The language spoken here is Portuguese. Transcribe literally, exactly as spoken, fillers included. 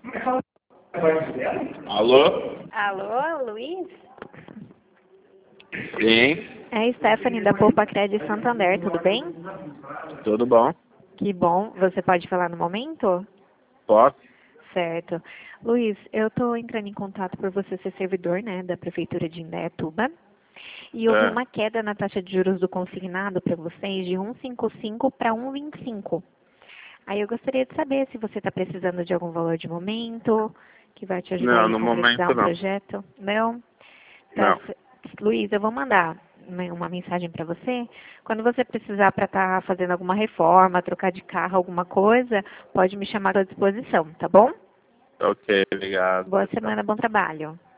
Alô? Alô, Luiz? Sim, É Stephanie da Poupa Crédito Santander, tudo bem? tudo bom? Que bom. Você pode falar no momento? Posso? Certo. Luiz, eu estou entrando em contato por você ser servidor, né, da Prefeitura de Indaiatuba. E houve É. uma queda na taxa de juros do consignado para vocês de um vírgula cinquenta e cinco para um vírgula vinte e cinco. Aí eu gostaria de saber se você está precisando de algum valor de momento, que vai te ajudar Não, aí a no concretizar momento um não. projeto. Não? Tá, Não. c- Luiz, eu vou mandar né, uma mensagem para você. Quando você precisar para estar fazendo alguma reforma, trocar de carro, alguma coisa, pode me chamar à disposição, tá bom? Ok, obrigado. Boa Tchau. semana, bom trabalho.